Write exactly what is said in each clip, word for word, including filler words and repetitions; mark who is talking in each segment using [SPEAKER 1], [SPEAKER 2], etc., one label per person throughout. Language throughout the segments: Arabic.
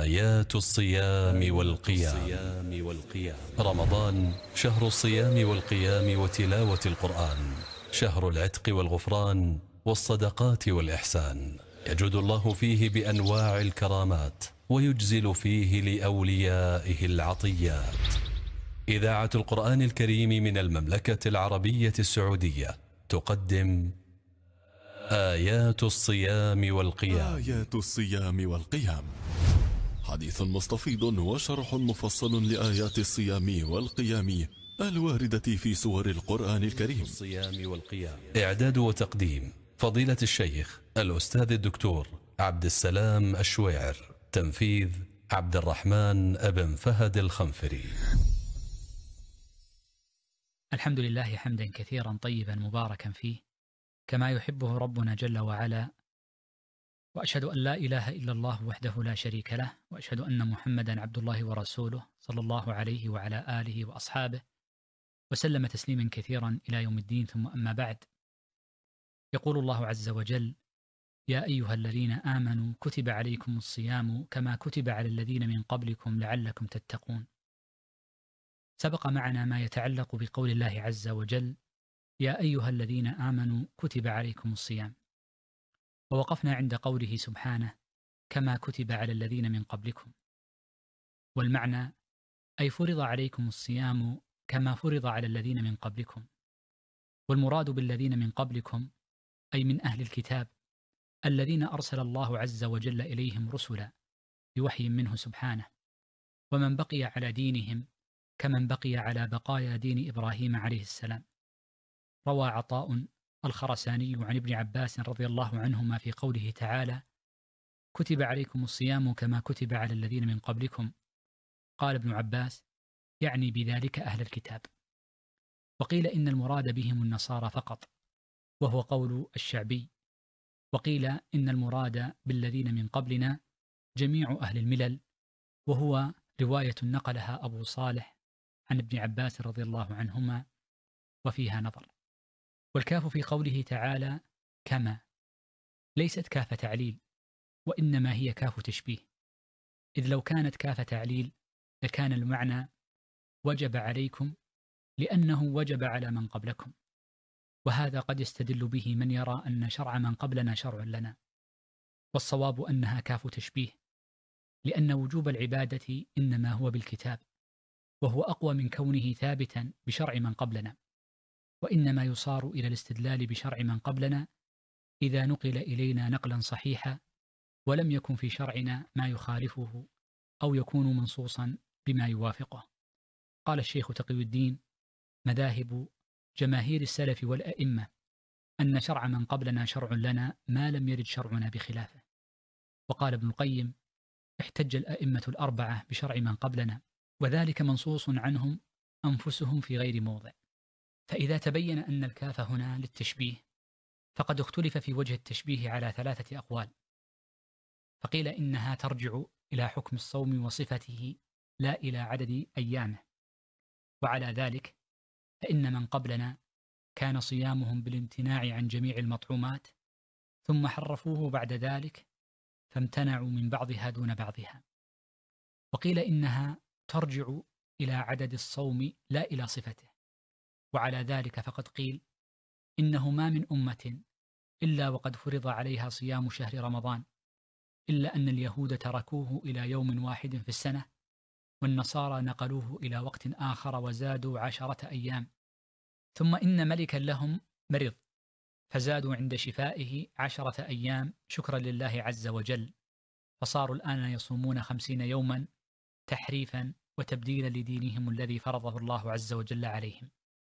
[SPEAKER 1] آيات الصيام والقيام. رمضان شهر الصيام والقيام وتلاوة القرآن، شهر العتق والغفران والصدقات والإحسان. يجود الله فيه بأنواع الكرامات ويجزل فيه لأوليائه العطيات. إذاعة القرآن الكريم من المملكة العربية السعودية تقدم آيات الصيام والقيام.
[SPEAKER 2] آيات الصيام والقيام، حديث مستفيض وشرح مفصل لآيات الصيام والقيام الواردة في سور القرآن الكريم.
[SPEAKER 1] الصيام والقيام. إعداد وتقديم فضيلة الشيخ الأستاذ الدكتور عبد السلام الشويعر. تنفيذ عبد الرحمن ابن فهد الخنفري.
[SPEAKER 3] الحمد لله حمدا كثيرا طيبا مباركا فيه كما يحبه ربنا جل وعلا، وأشهد أن لا إله إلا الله وحده لا شريك له، وأشهد أن محمدا عبد الله ورسوله صلى الله عليه وعلى آله وأصحابه وسلم تسليما كثيرا إلى يوم الدين. ثم أما بعد، يقول الله عز وجل: يا أيها الذين آمنوا كتب عليكم الصيام كما كتب على الذين من قبلكم لعلكم تتقون. سبق معنا ما يتعلق بقول الله عز وجل: يا أيها الذين آمنوا كتب عليكم الصيام، ووقفنا عند قوله سبحانه: كما كتب على الذين من قبلكم. والمعنى أي فرض عليكم الصيام كما فرض على الذين من قبلكم. والمراد بالذين من قبلكم أي من أهل الكتاب الذين أرسل الله عز وجل إليهم رسلا بوحي منه سبحانه، ومن بقي على دينهم كمن بقي على بقايا دين إبراهيم عليه السلام. روى عطاء الخرساني عن ابن عباس رضي الله عنهما في قوله تعالى: كتب عليكم الصيام كما كتب على الذين من قبلكم. قال ابن عباس: يعني بذلك أهل الكتاب. وقيل إن المراد بهم النصارى فقط، وهو قول الشعبي. وقيل إن المراد بالذين من قبلنا جميع أهل الملل، وهو رواية نقلها أبو صالح عن ابن عباس رضي الله عنهما، وفيها نظر. والكاف في قوله تعالى كما ليست كاف تعليل، وإنما هي كاف تشبيه، إذ لو كانت كاف تعليل لكان المعنى وجب عليكم لأنه وجب على من قبلكم، وهذا قد يستدل به من يرى أن شرع من قبلنا شرع لنا. والصواب أنها كاف تشبيه، لأن وجوب العبادة إنما هو بالكتاب، وهو أقوى من كونه ثابتا بشرع من قبلنا، وإنما يصار إلى الاستدلال بشرع من قبلنا إذا نقل إلينا نقلا صحيحا ولم يكن في شرعنا ما يخالفه أو يكون منصوصا بما يوافقه. قال الشيخ تقي الدين: مذاهب جماهير السلف والأئمة أن شرع من قبلنا شرع لنا ما لم يرد شرعنا بخلافه. وقال ابن القيم: احتج الأئمة الأربعة بشرع من قبلنا، وذلك منصوص عنهم أنفسهم في غير موضع. فإذا تبين أن الكاف هنا للتشبيه، فقد اختلف في وجه التشبيه على ثلاثة أقوال. فقيل إنها ترجع إلى حكم الصوم وصفته لا إلى عدد أيامه. وعلى ذلك فإن من قبلنا كان صيامهم بالامتناع عن جميع المطعومات، ثم حرفوه بعد ذلك فامتنعوا من بعضها دون بعضها. وقيل إنها ترجع إلى عدد الصوم لا إلى صفته. وعلى ذلك فقد قيل إنه ما من أمة إلا وقد فرض عليها صيام شهر رمضان، إلا أن اليهود تركوه إلى يوم واحد في السنة، والنصارى نقلوه إلى وقت آخر وزادوا عشرة أيام. ثم إن ملكا لهم مرض فزادوا عند شفائه عشرة أيام شكرا لله عز وجل، فصاروا الآن يصومون خمسين يوما تحريفا وتبديلا لدينهم الذي فرضه الله عز وجل عليهم.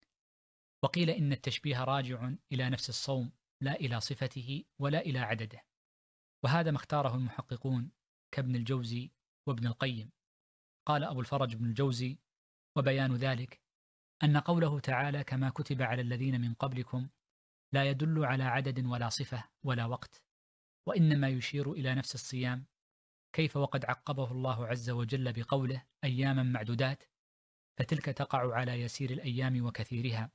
[SPEAKER 3] وقيل إن التشبيه راجع إلى نفس الصوم لا إلى صفته ولا إلى عدده، وهذا ما اختاره المحققون كابن الجوزي وابن القيم. قال أبو الفرج بن الجوزي: وبيان ذلك أن قوله تعالى كما كتب على الذين من قبلكم لا يدل على عدد ولا صفة ولا وقت، وإنما يشير إلى نفس الصيام، كيف وقد عقبه الله عز وجل بقوله أياما معدودات، فتلك تقع على يسير الأيام وكثيرها.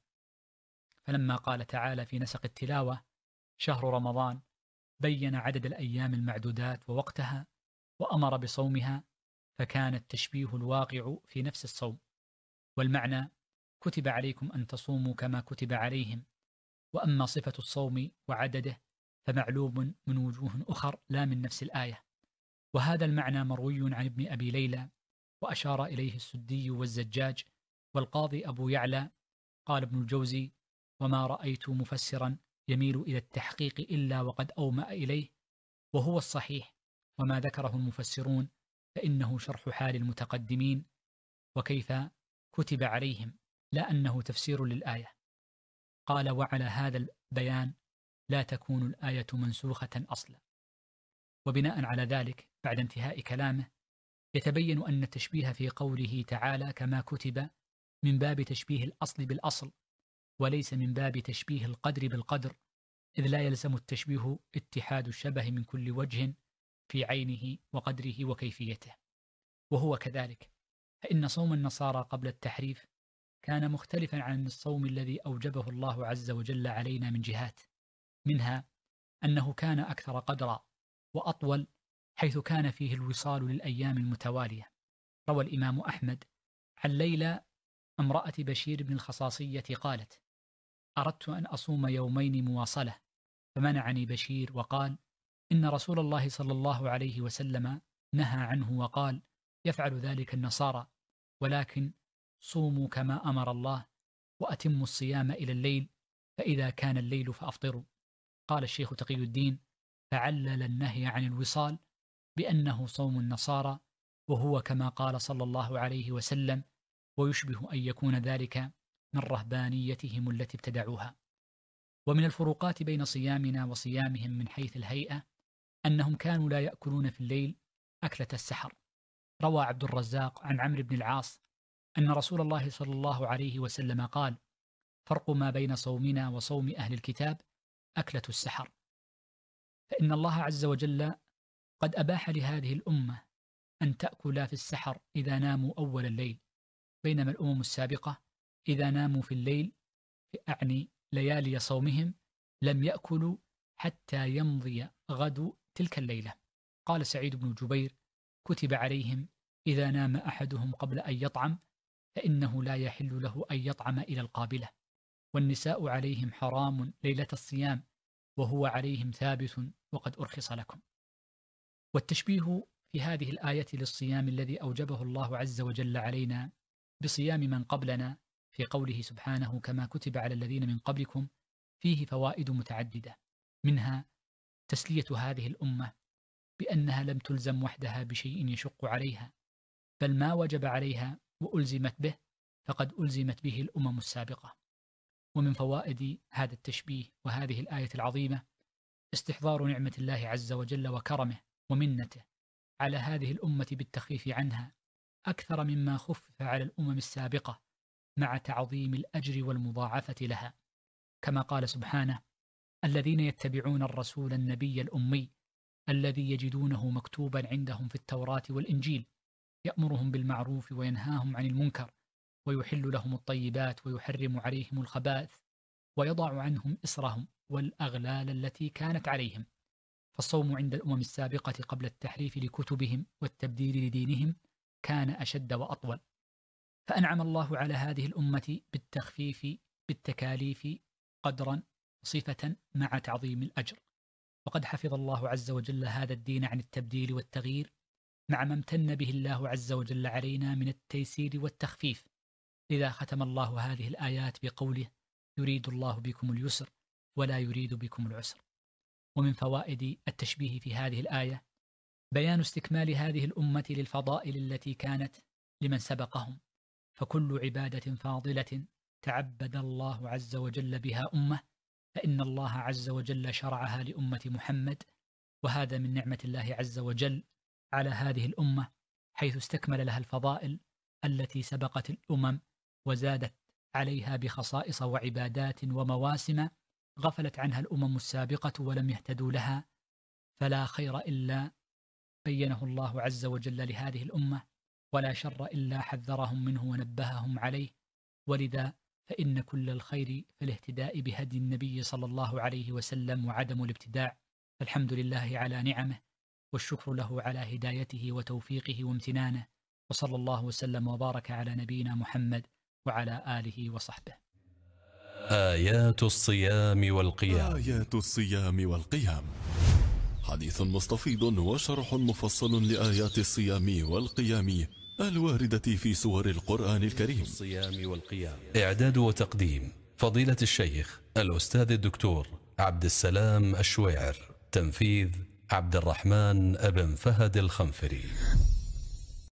[SPEAKER 3] فلما قال تعالى في نسق التلاوة شهر رمضان بين عدد الأيام المعدودات ووقتها، وأمر بصومها فكان التشبيه الواقع في نفس الصوم، والمعنى كتب عليكم أن تصوموا كما كتب عليهم، وأما صفة الصوم وعدده فمعلوم من وجوه أخر لا من نفس الآية. وهذا المعنى مروي عن ابن أبي ليلى، وأشار إليه السدي والزجاج والقاضي أبو يعلى. قال ابن الجوزي: وما رأيت مفسرا يميل إلى التحقيق إلا وقد أومأ إليه، وهو الصحيح، وما ذكره المفسرون فإنه شرح حال المتقدمين، وكيف كتب عليهم، لا أنه تفسير للآية. قال: وعلى هذا البيان لا تكون الآية منسوخة أصلا. وبناء على ذلك بعد انتهاء كلامه يتبين أن التشبيه في قوله تعالى كما كتب من باب تشبيه الأصل بالأصل، وليس من باب تشبيه القدر بالقدر، إذ لا يلزم التشبيه اتحاد الشبه من كل وجه في عينه وقدره وكيفيته. وهو كذلك، فإن صوم النصارى قبل التحريف كان مختلفا عن الصوم الذي أوجبه الله عز وجل علينا من جهات، منها أنه كان أكثر قدرا وأطول، حيث كان فيه الوصال للأيام المتوالية. روى الإمام أحمد عن ليلى امرأة بشير بن الخصاصية قالت: أردت أن أصوم يومين مواصلة، فمنعني بشير وقال: إن رسول الله صلى الله عليه وسلم نهى عنه وقال: يفعل ذلك النصارى، ولكن صوموا كما أمر الله، وأتموا الصيام إلى الليل، فإذا كان الليل فأفطروا. قال الشيخ تقي الدين: فعلل النهي عن الوصال بأنه صوم النصارى، وهو كما قال صلى الله عليه وسلم، ويشبه أن يكون ذلك من رهبانيتهم التي ابتدعوها. ومن الفروقات بين صيامنا وصيامهم من حيث الهيئة أنهم كانوا لا يأكلون في الليل أكلة السحر. روى عبد الرزاق عن عمرو بن العاص أن رسول الله صلى الله عليه وسلم قال: فرق ما بين صومنا وصوم أهل الكتاب أكلة السحر، فإن الله عز وجل قد أباح لهذه الأمة أن تأكل في السحر إذا ناموا أول الليل، بينما الأمم السابقة إذا ناموا في الليل، أعني ليالي صومهم، لم يأكلوا حتى يمضي غد تلك الليلة. قال سعيد بن جبير: كتب عليهم إذا نام أحدهم قبل أن يطعم فإنه لا يحل له أن يطعم إلى القابلة، والنساء عليهم حرام ليلة الصيام، وهو عليهم ثابت وقد أرخص لكم. والتشبيه في هذه الآية للصيام الذي أوجبه الله عز وجل علينا بصيام من قبلنا في قوله سبحانه كما كتب على الذين من قبلكم فيه فوائد متعددة، منها تسلية هذه الأمة بأنها لم تلزم وحدها بشيء يشق عليها، بل ما وجب عليها وألزمت به فقد ألزمت به الأمم السابقة. ومن فوائد هذا التشبيه وهذه الآية العظيمة استحضار نعمة الله عز وجل وكرمه ومنته على هذه الأمة بالتخفيف عنها أكثر مما خفف على الأمم السابقة، مع تعظيم الأجر والمضاعفة لها، كما قال سبحانه: الذين يتبعون الرسول النبي الأمي الذي يجدونه مكتوبا عندهم في التوراة والإنجيل يأمرهم بالمعروف وينهاهم عن المنكر ويحل لهم الطيبات ويحرم عليهم الخبائث ويضع عنهم إصرهم والأغلال التي كانت عليهم. فالصوم عند الأمم السابقة قبل التحريف لكتبهم والتبديل لدينهم كان أشد وأطول، فأنعم الله على هذه الأمة بالتخفيف بالتكاليف قدرا صفة مع تعظيم الأجر. وقد حفظ الله عز وجل هذا الدين عن التبديل والتغيير، مع ما امتن به الله عز وجل علينا من التيسير والتخفيف، لذا ختم الله هذه الآيات بقوله: يريد الله بكم اليسر ولا يريد بكم العسر. ومن فوائد التشبيه في هذه الآية بيان استكمال هذه الأمة للفضائل التي كانت لمن سبقهم، فكل عبادة فاضلة تعبد الله عز وجل بها أمة فإن الله عز وجل شرعها لأمة محمد، وهذا من نعمة الله عز وجل على هذه الأمة، حيث استكمل لها الفضائل التي سبقت الأمم وزادت عليها بخصائص وعبادات ومواسم غفلت عنها الأمم السابقة ولم يهتدوا لها، فلا خير إلا بينه الله عز وجل لهذه الأمة، ولا شر إلا حذرهم منه ونبههم عليه. ولذا فإن كل الخير في الاهتداء بهدي النبي صلى الله عليه وسلم وعدم الابتداع. فالحمد لله على نعمه، والشكر له على هدايته وتوفيقه وامتنانه، وصلى الله وسلم وبارك على نبينا محمد وعلى آله وصحبه.
[SPEAKER 1] آيات الصيام والقيام.
[SPEAKER 2] آيات الصيام والقيام، حديث مستفيض وشرح مفصل لآيات الصيام والقيام الواردة في سور القرآن الكريم.
[SPEAKER 1] الصيام والقيام. إعداد وتقديم فضيلة الشيخ الأستاذ الدكتور عبد السلام الشويعر. تنفيذ عبد الرحمن بن فهد الخنفري.